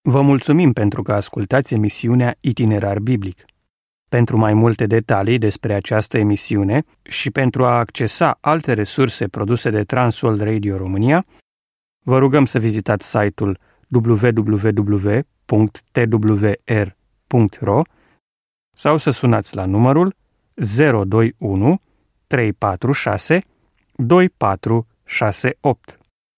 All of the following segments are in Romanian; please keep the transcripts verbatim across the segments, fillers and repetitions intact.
Vă mulțumim pentru că ascultați emisiunea Itinerar Biblic. Pentru mai multe detalii despre această emisiune și pentru a accesa alte resurse produse de Transworld Radio România, vă rugăm să vizitați site-ul w w w punct t w r punct r o sau să sunați la numărul zero doi unu trei patru șase doi patru șase opt.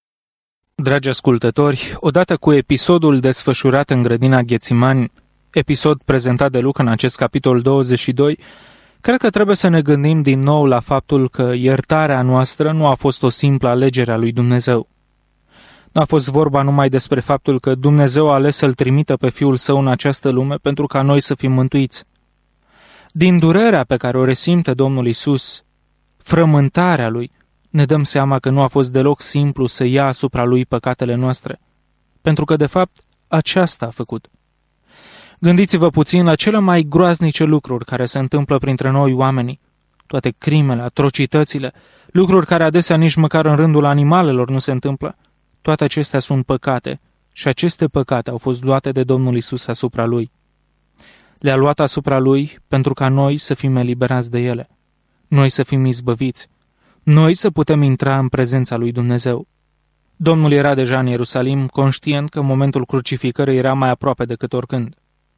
Dragi ascultători, odată cu episodul desfășurat în grădina Ghețimani, episod prezentat de Luca în acest capitol douăzeci și doi, cred că trebuie să ne gândim din nou la faptul că iertarea noastră nu a fost o simplă alegere a lui Dumnezeu. Nu a fost vorba numai despre faptul că Dumnezeu a ales să-L trimită pe Fiul Său în această lume pentru ca noi să fim mântuiți. Din durerea pe care o resimte Domnul Iisus, frământarea Lui, ne dăm seama că nu a fost deloc simplu să ia asupra Lui păcatele noastre, pentru că, de fapt, aceasta a făcut. Gândiți-vă puțin la cele mai groaznice lucruri care se întâmplă printre noi oamenii, toate crimele, atrocitățile, lucruri care adesea nici măcar în rândul animalelor nu se întâmplă. Toate acestea sunt păcate și aceste păcate au fost luate de Domnul Iisus asupra Lui. Le-a luat asupra Lui pentru ca noi să fim eliberați de ele, noi să fim izbăviți, noi să putem intra în prezența lui Dumnezeu. Domnul era deja în Ierusalim, conștient că momentul crucificării era mai aproape decât oricând.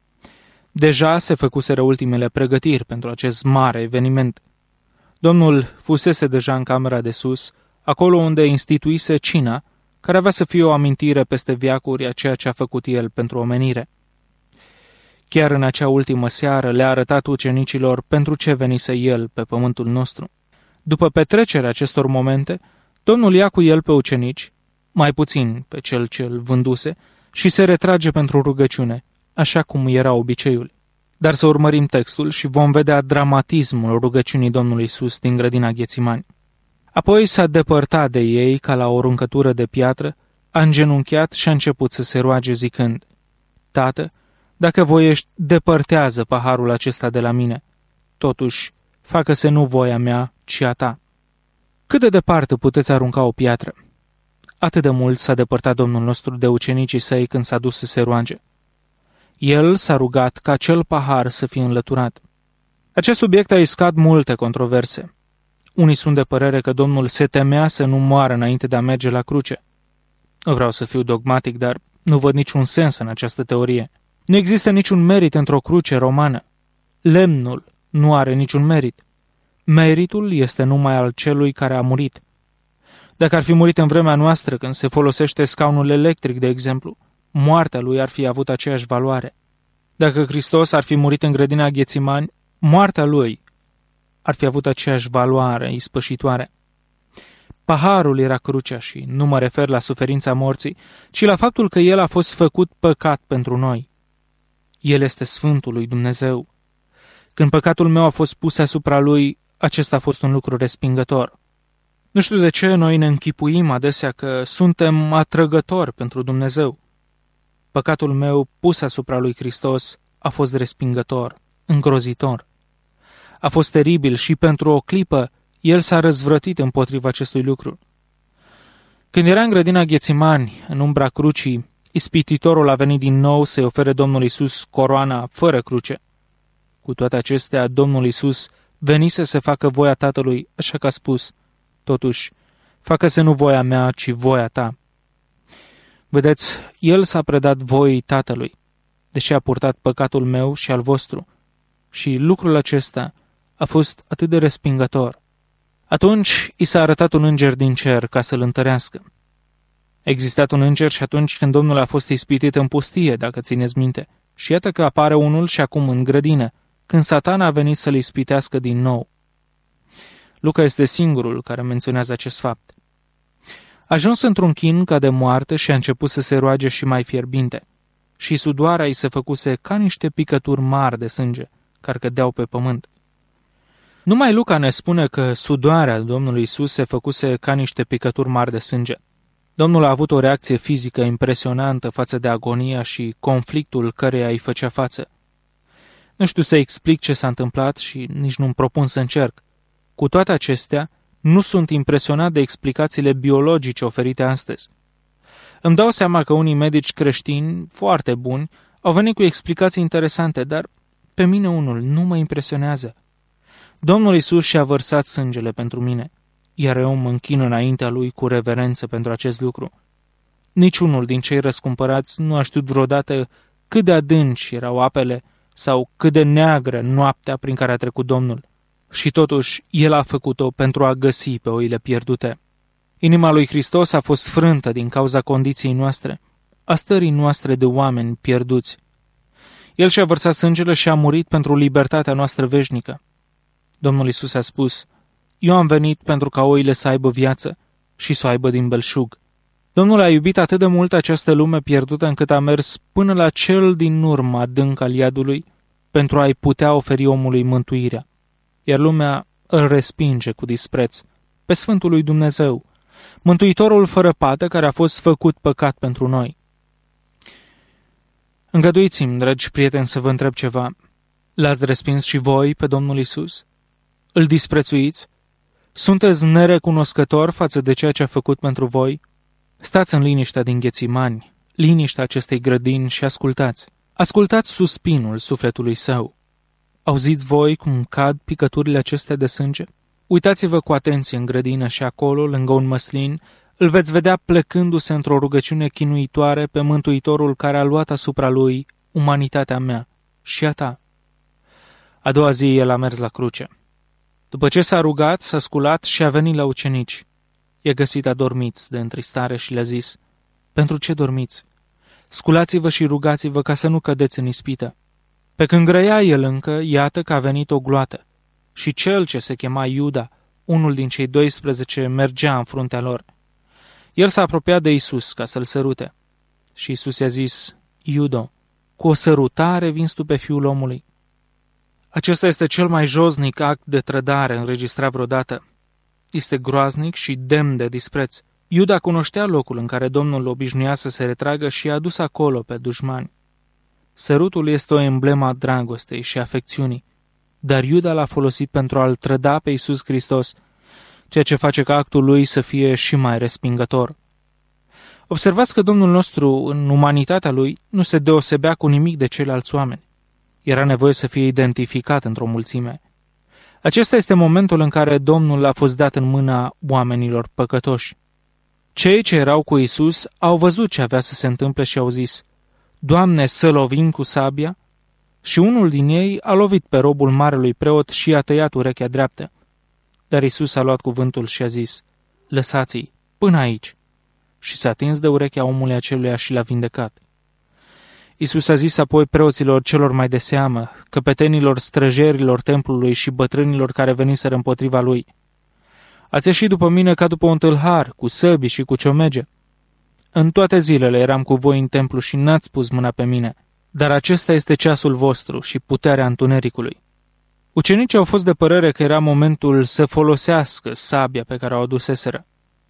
Deja se făcuseră ultimele pregătiri pentru acest mare eveniment. Domnul fusese deja în camera de sus, acolo unde instituise cina, care avea să fie o amintire peste veacuri a ceea ce a făcut El pentru omenire. Chiar în acea ultimă seară le-a arătat ucenicilor pentru ce venise El pe pământul nostru. După petrecerea acestor momente, Domnul ia cu El pe ucenici, mai puțin pe cel ce îl vânduse, și se retrage pentru rugăciune, așa cum era obiceiul. Dar să urmărim textul și vom vedea dramatismul rugăciunii Domnului Iisus din grădina Ghețimani. Apoi s-a depărtat de ei ca la o aruncătură de piatră, a îngenunchiat și a început să se roage zicând: Tată, dacă voiești, depărtează paharul acesta de la mine. Totuși, facă-se nu voia mea, ci a ta. Cât de departe puteți arunca o piatră? Atât de mult s-a depărtat Domnul nostru de ucenicii săi când s-a dus să se roage. El s-a rugat ca acel pahar să fie înlăturat. Acest subiect a iscat multe controverse. Unii sunt de părere că Domnul se temea să nu moară înainte de a merge la cruce. Nu vreau să fiu dogmatic, dar nu văd niciun sens în această teorie. Nu există niciun merit într-o cruce romană. Lemnul nu are niciun merit. Meritul este numai al celui care a murit. Dacă ar fi murit în vremea noastră, când se folosește scaunul electric, de exemplu, moartea lui ar fi avut aceeași valoare. Dacă Hristos ar fi murit în grădina Ghețimani, moartea lui ar fi avut aceeași valoare ispășitoare. Paharul era crucea și nu mă refer la suferința morții, ci la faptul că el a fost făcut păcat pentru noi. El este Sfântul lui Dumnezeu. Când păcatul meu a fost pus asupra lui, acesta a fost un lucru respingător. Nu știu de ce noi ne închipuim adesea că suntem atrăgători pentru Dumnezeu. Păcatul meu pus asupra lui Hristos a fost respingător, îngrozitor. A fost teribil și pentru o clipă el s-a răzvrătit împotriva acestui lucru. Când era în grădina Ghețimani, în umbra crucii, ispititorul a venit din nou să-i ofere Domnul Iisus coroana fără cruce. Cu toate acestea, Domnul Iisus venise să facă voia Tatălui, așa că a spus: Totuși, facă-se nu voia mea, ci voia ta. Vedeți, El s-a predat voii Tatălui, deși a purtat păcatul meu și al vostru. Și lucrul acesta a fost atât de respingător. Atunci i s-a arătat un înger din cer ca să-l întărească. A existat un înger și atunci când Domnul a fost ispitit în pustie, dacă țineți minte. Și iată că apare unul și acum în grădină, când Satana a venit să-l ispitească din nou. Luca este singurul care menționează acest fapt. A ajuns într-un chin ca de moarte și a început să se roage și mai fierbinte. Și sudoarea îi se făcuse ca niște picături mari de sânge, care cădeau pe pământ. Numai Luca ne spune că sudoarea Domnului Iisus se făcuse ca niște picături mari de sânge. Domnul a avut o reacție fizică impresionantă față de agonia și conflictul căreia îi făcea față. Nu știu să explic ce s-a întâmplat și nici nu-mi propun să încerc. Cu toate acestea, nu sunt impresionat de explicațiile biologice oferite astăzi. Îmi dau seama că unii medici creștini, foarte buni, au venit cu explicații interesante, dar pe mine unul nu mă impresionează. Domnul Iisus și-a vărsat sângele pentru mine, iar eu mă închin înaintea Lui cu reverență pentru acest lucru. Niciunul din cei răscumpărați nu a știut vreodată cât de adânci erau apele sau cât de neagră noaptea prin care a trecut Domnul. Și totuși, El a făcut-o pentru a găsi pe oile pierdute. Inima lui Hristos a fost frântă din cauza condiției noastre, a stării noastre de oameni pierduți. El și-a vărsat sângele și a murit pentru libertatea noastră veșnică. Domnul Iisus a spus: eu am venit pentru ca oile să aibă viață și să o aibă din belșug. Domnul a iubit atât de mult această lume pierdută încât a mers până la cel din urmă adânc al iadului pentru a-i putea oferi omului mântuirea. Iar lumea îl respinge cu dispreț pe Sfântul lui Dumnezeu, Mântuitorul fără pată care a fost făcut păcat pentru noi. Îngăduiți-mi, dragi prieteni, să vă întreb ceva. L-ați respins și voi pe Domnul Iisus? Îl disprețuiți? Sunteți nerecunoscători față de ceea ce a făcut pentru voi? Stați în liniștea din Ghețimani, liniștea acestei grădini și ascultați. Ascultați suspinul sufletului său. Auziți voi cum cad picăturile acestea de sânge? Uitați-vă cu atenție în grădină și acolo, lângă un măslin, îl veți vedea plecându-se într-o rugăciune chinuitoare pe Mântuitorul care a luat asupra lui umanitatea mea și a ta. A doua zi el a mers la cruce. După ce s-a rugat, s-a sculat și a venit la ucenici. I-a găsit adormiți de întristare și le-a zis: pentru ce dormiți? Sculați-vă și rugați-vă ca să nu cădeți în ispită. Pe când grăia el încă, iată că a venit o gloată. Și cel ce se chema Iuda, unul din cei doisprezece, mergea în fruntea lor. El s-a apropiat de Iisus ca să-l sărute. Și Iisus i-a zis: Iudo, cu o sărutare vinzi tu pe Fiul omului. Acesta este cel mai josnic act de trădare înregistrat vreodată. Este groaznic și demn de dispreț. Iuda cunoștea locul în care Domnul obișnuia să se retragă și a dus acolo pe dușmani. Sărutul este o emblemă a dragostei și afecțiunii, dar Iuda l-a folosit pentru a-l trăda pe Iisus Hristos, ceea ce face ca actul lui să fie și mai respingător. Observați că Domnul nostru, în umanitatea lui, nu se deosebea cu nimic de ceilalți oameni. Era nevoie să fie identificat într-o mulțime. Acesta este momentul în care Domnul a fost dat în mâna oamenilor păcătoși. Cei ce erau cu Iisus au văzut ce avea să se întâmple și au zis: Doamne, să lovim cu sabia? Și unul din ei a lovit pe robul marelui preot și i-a tăiat urechea dreaptă. Dar Iisus a luat cuvântul și a zis: lăsați-i, până aici. Și s-a atins de urechea omului aceluia și l-a vindecat. Iisus a zis apoi preoților celor mai de seamă, căpetenilor străjerilor templului și bătrânilor care veniseră împotriva lui: ați ieșit după mine ca după un tâlhar, cu săbii și cu ciomege. În toate zilele eram cu voi în templu și n-ați pus mâna pe mine, dar acesta este ceasul vostru și puterea întunericului. Ucenicii au fost de părere că era momentul să folosească sabia pe care o aduseseră.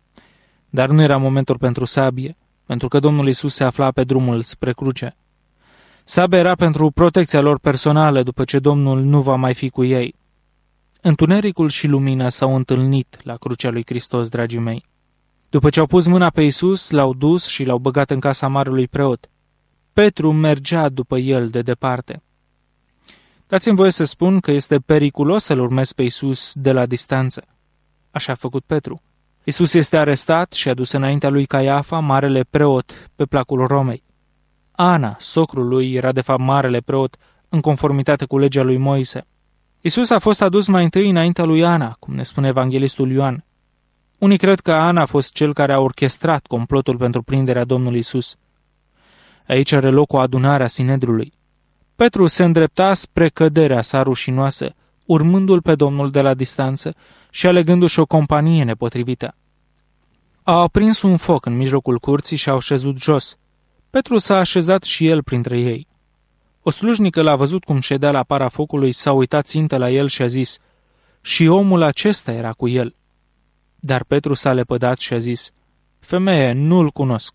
Dar nu era momentul pentru sabie, pentru că Domnul Iisus se afla pe drumul spre cruce. Sabia era pentru protecția lor personală după ce Domnul nu va mai fi cu ei. Întunericul și lumina s-au întâlnit la crucea lui Hristos, dragii mei. După ce au pus mâna pe Iisus, l-au dus și l-au băgat în casa marelui preot. Petru mergea după el de departe. Dați-mi voie să spun că este periculos să-L urmezi pe Iisus de la distanță. Așa a făcut Petru. Iisus este arestat și adus înaintea lui Caiafa, marele preot, pe placul Romei. Ana, socrul lui, era de fapt marele preot, în conformitate cu legea lui Moise. Iisus a fost adus mai întâi înaintea lui Ana, cum ne spune evanghelistul Ioan. Unii cred că Ana a fost cel care a orchestrat complotul pentru prinderea Domnului Iisus. Aici are loc o adunare a Sinedriului. Petru se îndrepta spre căderea sa rușinoasă, urmându-l pe Domnul de la distanță și alegându-și o companie nepotrivită. A aprins un foc în mijlocul curții și au șezut jos. Petru s-a așezat și el printre ei. O slujnică l-a văzut cum ședea la para focului, s-a uitat țintă la el și a zis: și omul acesta era cu el. Dar Petru s-a lepădat și a zis: femeie, nu-l cunosc.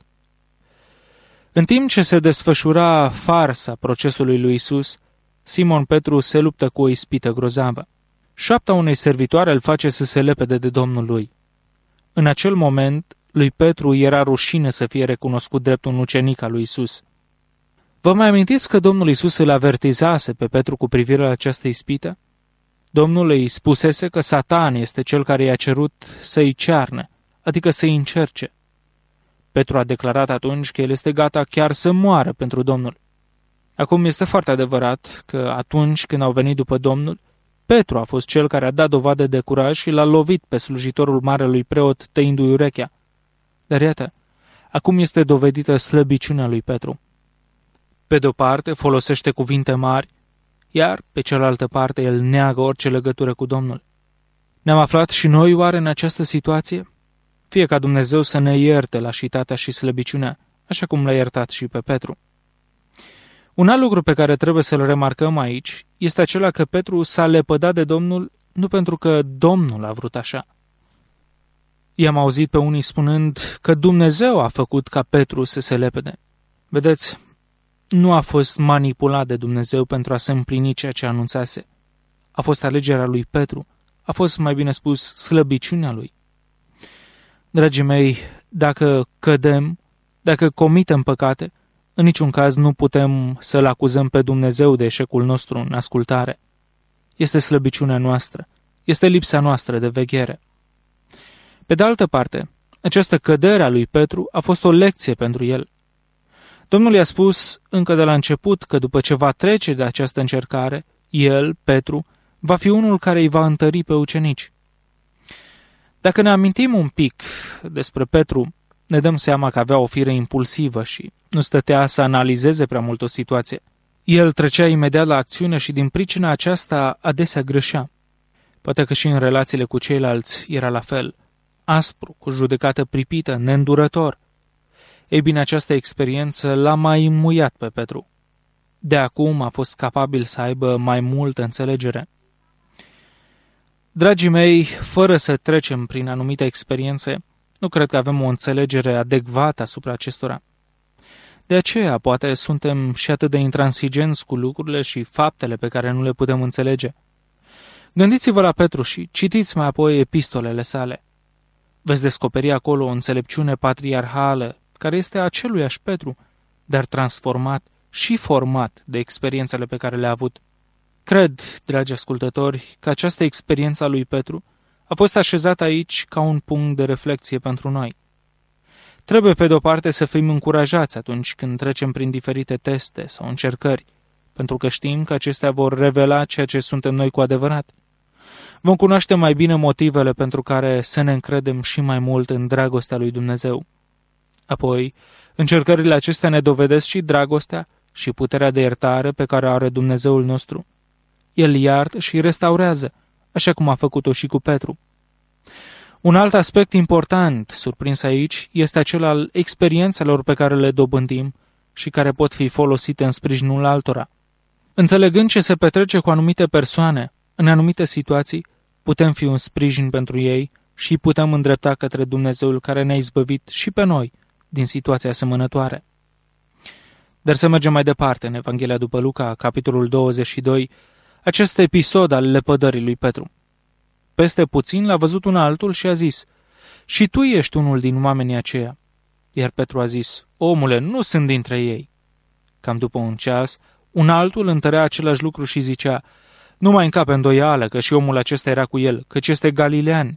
În timp ce se desfășura farsa procesului lui Iisus, Simon Petru se luptă cu o ispită grozavă. Șapta unei servitoare îl face să se lepede de Domnul lui. În acel moment, Lui Petru era rușine să fie recunoscut drept un ucenic al lui Isus. Vă mai amintiți că Domnul Isus îl avertizase pe Petru cu privire la această ispită? Domnul îi spusese că Satan este cel care i-a cerut să-i cearne, adică să-i încerce. Petru a declarat atunci că el este gata chiar să moară pentru Domnul. Acum este foarte adevărat că atunci când au venit după Domnul, Petru a fost cel care a dat dovadă de curaj și l-a lovit pe slujitorul marelui preot tăindu-i urechea. Dar iată, acum este dovedită slăbiciunea lui Petru. Pe de-o parte folosește cuvinte mari, iar pe cealaltă parte el neagă orice legătură cu Domnul. Ne-am aflat și noi oare în această situație? Fie ca Dumnezeu să ne ierte lașitatea și slăbiciunea, așa cum l-a iertat și pe Petru. Un alt lucru pe care trebuie să-l remarcăm aici este acela că Petru s-a lepădat de Domnul nu pentru că Domnul a vrut așa. I-am auzit pe unii spunând că Dumnezeu a făcut ca Petru să se lepede. Vedeți, nu a fost manipulat de Dumnezeu pentru a se împlini ceea ce anunțase. A fost alegerea lui Petru, a fost, mai bine spus, slăbiciunea lui. Dragii mei, dacă cădem, dacă comitem păcate, în niciun caz nu putem să-L acuzăm pe Dumnezeu de eșecul nostru în ascultare. Este slăbiciunea noastră, este lipsa noastră de veghere. Pe de altă parte, această cădere a lui Petru a fost o lecție pentru el. Domnul i-a spus încă de la început că după ce va trece de această încercare, el, Petru, va fi unul care îi va întări pe ucenici. Dacă ne amintim un pic despre Petru, ne dăm seama că avea o fire impulsivă și nu stătea să analizeze prea mult o situație. El trecea imediat la acțiune și din pricina aceasta adesea greșea. Poate că și în relațiile cu ceilalți era la fel, aspru, cu judecată pripită, neîndurător. Ei bine, această experiență l-a mai înmuiat pe Petru. De acum a fost capabil să aibă mai multă înțelegere. Dragii mei, fără să trecem prin anumite experiențe, nu cred că avem o înțelegere adecvată asupra acestora. De aceea, poate, suntem și atât de intransigenți cu lucrurile și faptele pe care nu le putem înțelege. Gândiți-vă la Petru și citiți mai apoi epistolele sale. Veți descoperi acolo o înțelepciune patriarhală, care este aceluiași Petru, dar transformat și format de experiențele pe care le-a avut. Cred, dragi ascultători, că această experiență a lui Petru a fost așezată aici ca un punct de reflexie pentru noi. Trebuie, pe de-o parte, să fim încurajați atunci când trecem prin diferite teste sau încercări, pentru că știm că acestea vor revela ceea ce suntem noi cu adevărat. Vom cunoaște mai bine motivele pentru care să ne încredem și mai mult în dragostea lui Dumnezeu. Apoi, încercările acestea ne dovedesc și dragostea și puterea de iertare pe care o are Dumnezeul nostru. El iartă și restaurează, așa cum a făcut-o și cu Petru. Un alt aspect important, surprins aici, este acela al experiențelor pe care le dobândim și care pot fi folosite în sprijinul altora. Înțelegând ce se petrece cu anumite persoane, în anumite situații, putem fi un sprijin pentru ei și putem îndrepta către Dumnezeul care ne-a izbăvit și pe noi din situația asemănătoare. Dar să mergem mai departe în Evanghelia după Luca, capitolul douăzeci și doi, acest episod al lepădării lui Petru. Peste puțin l-a văzut un altul și a zis: „Și tu ești unul din oamenii aceia?” Iar Petru a zis: „Omule, nu sunt dintre ei.” Cam după un ceas, un altul întărea același lucru și zicea: „Nu mai încape îndoială că și omul acesta era cu el, căci este galilean.”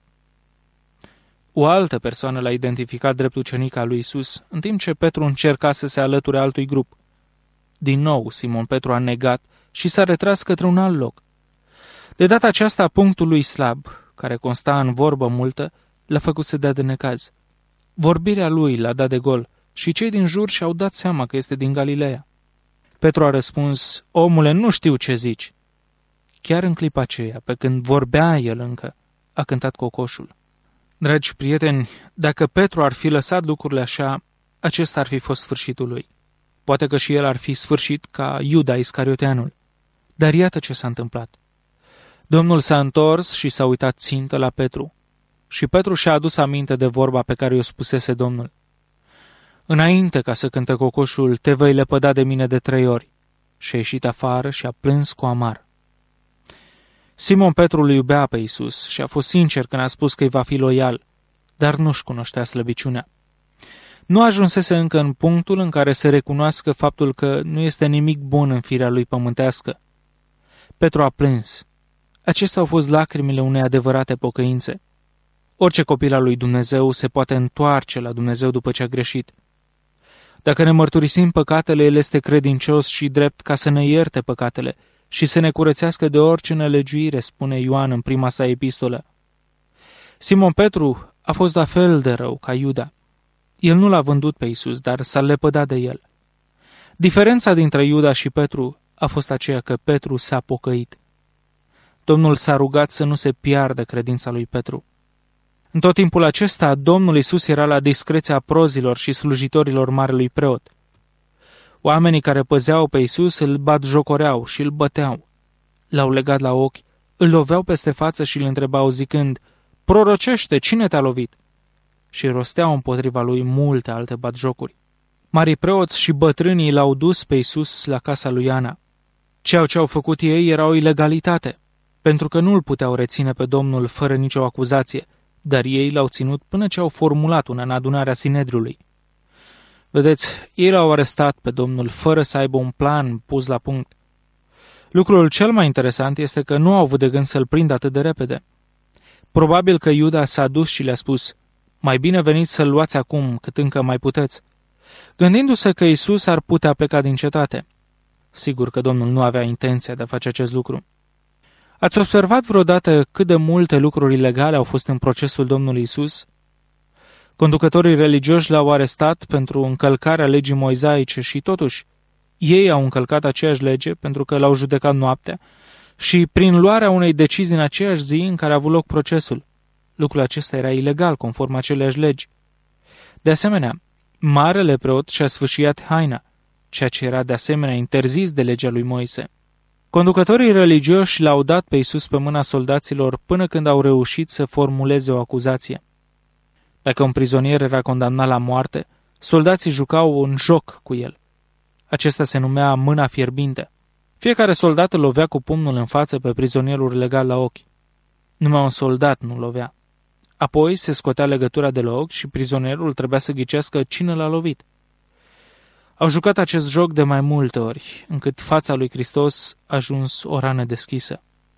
O altă persoană l-a identificat drept ucenic al lui Isus, în timp ce Petru încerca să se alăture altui grup. Din nou, Simon Petru a negat și s-a retras către un alt loc. De data aceasta, punctul lui slab, care consta în vorbă multă, l-a făcut să dea de necaz. Vorbirea lui l-a dat de gol și cei din jur și-au dat seama că este din Galileea. Petru a răspuns: „Omule, nu știu ce zici.” Chiar în clipa aceea, pe când vorbea el încă, a cântat cocoșul. Dragi prieteni, dacă Petru ar fi lăsat lucrurile așa, acesta ar fi fost sfârșitul lui. Poate că și el ar fi sfârșit ca Iuda Iscarioteanul. Dar iată ce s-a întâmplat. Domnul s-a întors și s-a uitat țintă la Petru. Și Petru și-a adus aminte de vorba pe care i-o spusese Domnul. „Înainte ca să cânte cocoșul, te vei lepăda de mine de trei ori.” Și a ieșit afară și a plâns cu amar. Simon Petru îl iubea pe Iisus și a fost sincer când a spus că îi va fi loial, dar nu-și cunoștea slăbiciunea. Nu ajunsese încă în punctul în care să recunoască faptul că nu este nimic bun în firea lui pământească. Petru a plâns. Acestea au fost lacrimile unei adevărate pocăințe. Orice copil al lui Dumnezeu se poate întoarce la Dumnezeu după ce a greșit. Dacă ne mărturisim păcatele, El este credincios și drept ca să ne ierte păcatele și să ne curățească de orice nelegiuire, spune Ioan în prima sa epistolă. Simon Petru a fost la fel de rău ca Iuda. El nu l-a vândut pe Iisus, dar s-a lepădat de el. Diferența dintre Iuda și Petru a fost aceea că Petru s-a pocăit. Domnul s-a rugat să nu se piardă credința lui Petru. În tot timpul acesta, Domnul Iisus era la discreția prozilor și slujitorilor marelui preot. Oamenii care păzeau pe Iisus îl batjocoreau și îl băteau. L-au legat la ochi, îl loveau peste față și îl întrebau zicând, prorocește, cine te-a lovit? Și rosteau împotriva lui multe alte batjocuri. Marii preoți și bătrânii l-au dus pe Iisus la casa lui Ana. Ceea ce au făcut ei era o ilegalitate, pentru că nu îl puteau reține pe Domnul fără nicio acuzație, dar ei l-au ținut până ce au formulat una în adunarea Sinedriului. Vedeți, ei l-au arestat pe Domnul fără să aibă un plan pus la punct. Lucrul cel mai interesant este că nu au avut de gând să-l prindă atât de repede. Probabil că Iuda s-a dus și le-a spus, mai bine veniți să-l luați acum, cât încă mai puteți, gândindu-se că Iisus ar putea pleca din cetate. Sigur că Domnul nu avea intenția de a face acest lucru. Ați observat vreodată cât de multe lucruri ilegale au fost în procesul Domnului Iisus? Conducătorii religioși l-au arestat pentru încălcarea legii moizaice și totuși ei au încălcat aceeași lege pentru că l-au judecat noaptea și prin luarea unei decizii în aceeași zi în care a avut loc procesul. Lucrul acesta era ilegal conform aceleași legi. De asemenea, marele preot și-a sfâșiat haina, ceea ce era de asemenea interzis de legea lui Moise. Conducătorii religioși l-au dat pe Iisus pe mâna soldaților până când au reușit să formuleze o acuzație. Dacă un prizonier era condamnat la moarte, soldații jucau un joc cu el. Acesta se numea mâna fierbinte. Fiecare soldat îl lovea cu pumnul în față pe prizonierul legat la ochi. Numai un soldat nu lovea. Apoi se scotea legătura de la ochi și prizonierul trebuia să ghicească cine l-a lovit. Au jucat acest joc de mai multe ori, încât fața lui Hristos a ajuns o rană deschisă.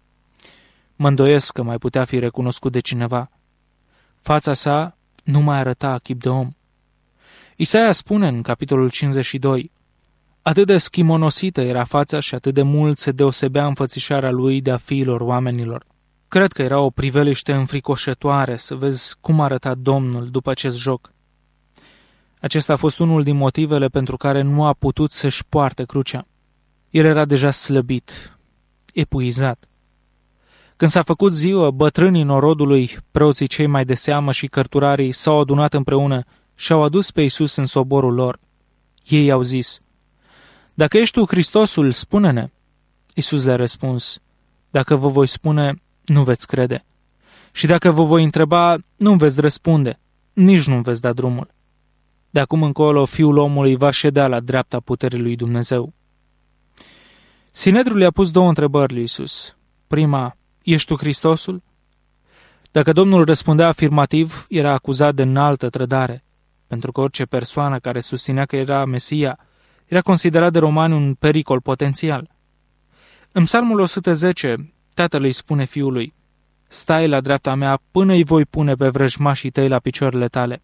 Mă îndoiesc că mai putea fi recunoscut de cineva. Fața sa nu mai arăta chip de om. Isaia spune în capitolul cincizeci și doi, atât de schimonosită era fața și atât de mult se deosebea înfățișarea lui de a fiilor oamenilor. Cred că era o priveliște înfricoșătoare să vezi cum arăta Domnul după acest joc. Acesta a fost unul din motivele pentru care nu a putut să-și poarte crucea. El era deja slăbit, epuizat. Când s-a făcut ziua, bătrânii norodului, preoții cei mai de seamă și cărturarii s-au adunat împreună și au adus pe Iisus în soborul lor. Ei au zis, dacă ești tu Hristosul, spune-ne. Iisus le-a răspuns, dacă vă voi spune, nu veți crede. Și dacă vă voi întreba, nu veți răspunde, nici nu veți da drumul. De acum încolo, Fiul omului va ședea la dreapta puterii lui Dumnezeu. Sinedrul i-a pus două întrebări lui Iisus. Prima, ești tu Hristosul? Dacă Domnul răspundea afirmativ, era acuzat de înaltă trădare, pentru că orice persoană care susținea că era Mesia era considerat de romani un pericol potențial. În Psalmul o sută zece, tatăl îi spune fiului, stai la dreapta mea până îi voi pune pe vrăjmașii tăi la picioarele tale.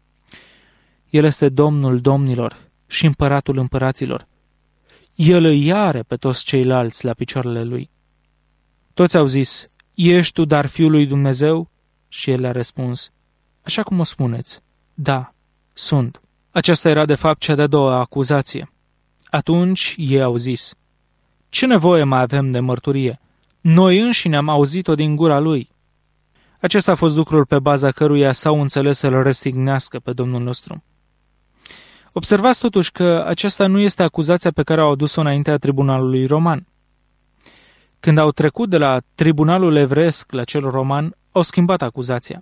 El este Domnul domnilor și împăratul împăraților. El îi are pe toți ceilalți la picioarele lui. Toți au zis, ești tu dar Fiul lui Dumnezeu? Și el le-a răspuns, așa cum o spuneți, da, sunt. Aceasta era de fapt cea de-a doua acuzație. Atunci ei au zis, ce nevoie mai avem de mărturie? Noi înșine am auzit-o din gura lui. Acesta a fost lucrul pe baza căruia s-au înțeles să-l răstignească pe Domnul nostru. Observați totuși că aceasta nu este acuzația pe care au adus-o înaintea tribunalului roman. Când au trecut de la tribunalul evreiesc la cel roman, au schimbat acuzația.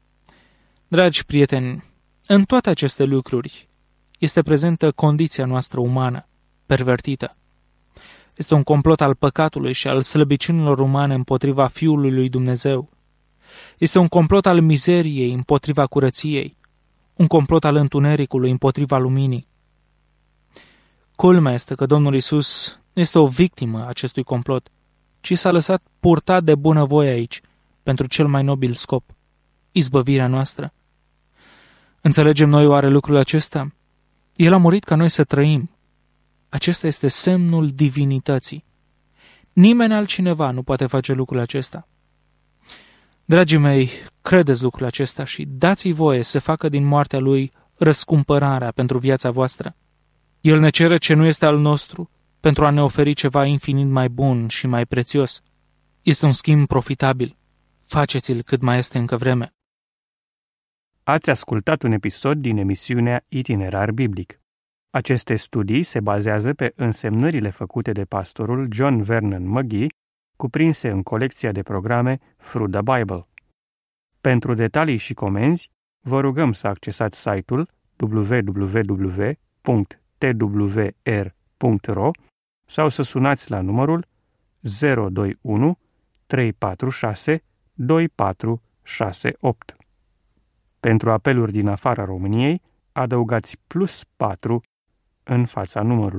Dragi prieteni, în toate aceste lucruri este prezentă condiția noastră umană, pervertită. Este un complot al păcatului și al slăbiciunilor umane împotriva Fiului lui Dumnezeu. Este un complot al mizeriei împotriva curăției, un complot al întunericului împotriva luminii. Culmea este că Domnul Iisus nu este o victimă a acestui complot, ci s-a lăsat purtat de bunăvoie aici, pentru cel mai nobil scop, izbăvirea noastră. Înțelegem noi oare lucrul acesta? El a murit ca noi să trăim. Acesta este semnul divinității. Nimeni altcineva nu poate face lucrul acesta. Dragii mei, credeți lucrul acesta și dați-i voie să facă din moartea lui răscumpărarea pentru viața voastră. El ne cere ce nu este al nostru pentru a ne oferi ceva infinit mai bun și mai prețios. Este un schimb profitabil. Faceți-l cât mai este încă vreme. Ați ascultat un episod din emisiunea Itinerar Biblic. Aceste studii se bazează pe însemnările făcute de pastorul John Vernon McGee, cuprinse în colecția de programe Through the Bible. Pentru detalii și comenzi, vă rugăm să accesați site-ul w w w punct t w r punct r o sau să sunați la numărul zero doi unu trei patru șase doi patru șase opt. Pentru apeluri din afara României, adăugați plus patru în fața numărului.